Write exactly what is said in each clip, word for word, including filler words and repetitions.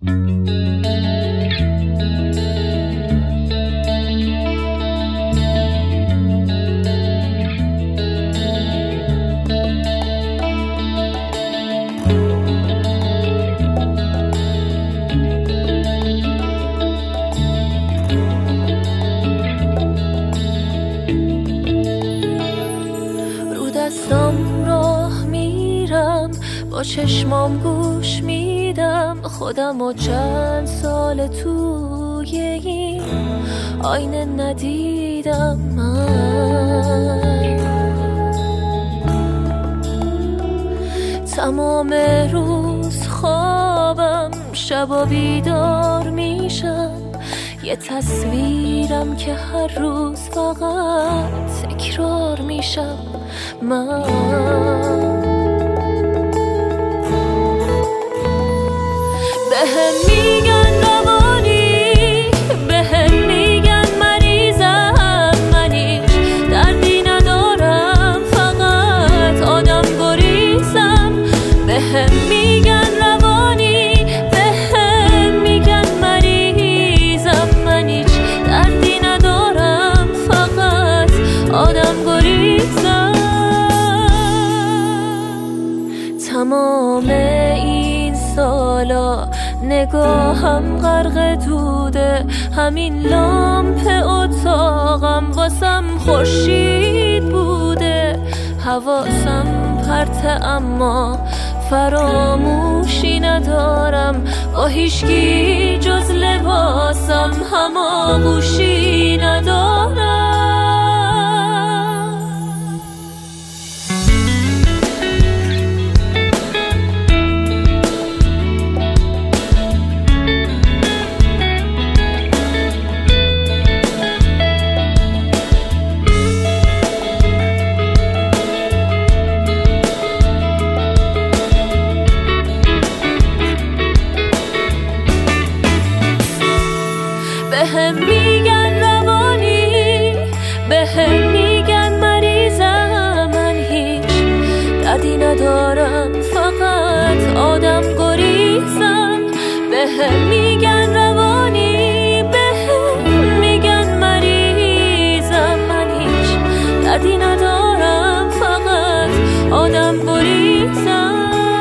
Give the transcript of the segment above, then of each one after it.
با چشمام گوش میدم خودم و چند سال توی این آینه ندیدم من. تمام روز خوابم، شبا بیدار میشم، یه تصویرم که هر روز فقط تکرار میشم من. بهم میگن روانی، بهم میگن مریضم، من هیچ دردی ندارم، فقط آدم گریزم. بهم میگن روانی، بهم میگن مریضم، من هیچ دردی ندارم، فقط آدم گریزم. تمام این سالا نگاهم غرق دوده، همین لامپ اتاقم واسم خورشید بوده. حواسم پرته اما فراموشی ندارم، با هیچکی جز لباسم هماغوشی ندارم. بهم میگن روانی، بهم میگن مریضم، من هیچ دردی ندارم، فقط آدم گریزم. بهم میگن روانی، بهم میگن مریضم، من هیچ دردی ندارم، فقط آدم گریزم.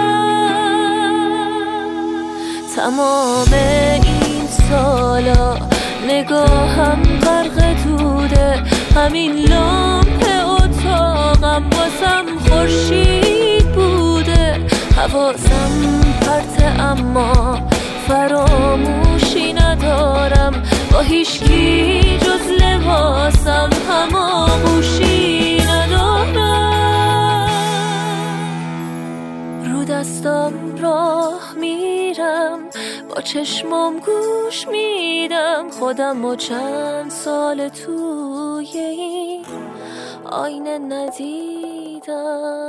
تمام این سالا نگاهم غرق دوده، همین لامپ اتاقم واسم خورشید بوده. حواسم پرته اما فراموشی ندارم، با هیچکی جز لباسم هماغوشی ندارم. رو دستم راه میرم، با چشمام گوش میدم خودم و چند سال توی این آینه ندیدم.